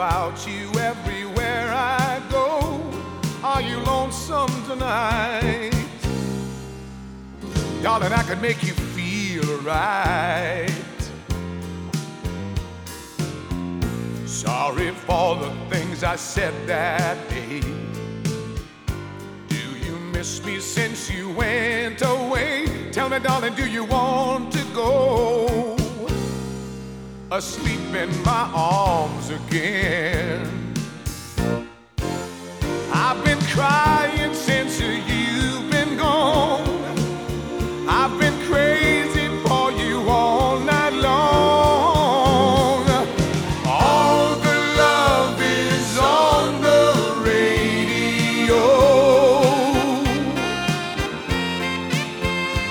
about you everywhere I go. Are you lonesome tonight? Darling, I could make you feel right. Sorry for the things I said that day. Do you miss me since you went away? Tell me, darling, do you want to go asleep in my arms again? I've been crying since you've been gone. I've